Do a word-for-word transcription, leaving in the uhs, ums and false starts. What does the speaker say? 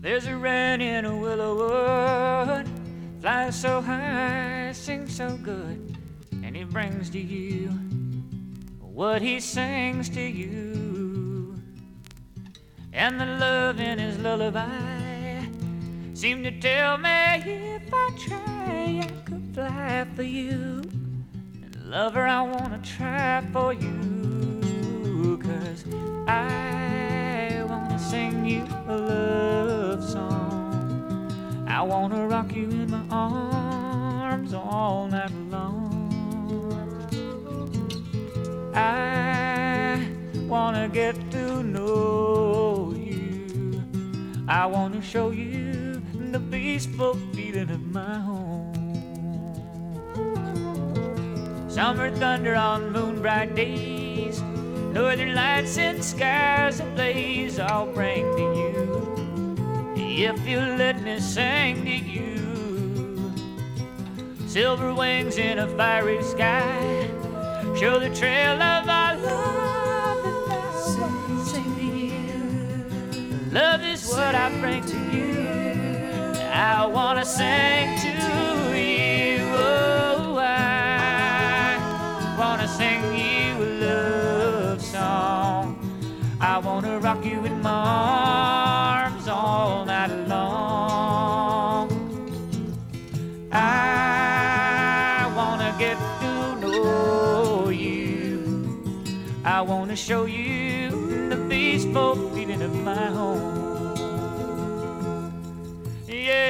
There's a wren in a willow wood, flies so high, sings so good, and he brings to you what he sings to you. And the love in his lullaby seemed to tell me if I try, I could fly for you. And lover, I wanna try for you, 'cause I wanna sing you a love song. I wanna rock you in my arms all night long. I wanna get to know you. I wanna show you the peaceful feeling of my home. Summer thunder on moon-bright days, northern lights and skies ablaze, I'll bring to you, if you let me sing to you. Silver wings in a fiery sky show the trail of our love, and I wanna sing to you. Love is what I bring to you. I wanna sing to you. Oh, I wanna sing you a love song. I wanna rock you in my arms all night long. I wanna get to know you. I wanna show you the peaceful feeling of my home. Yeah.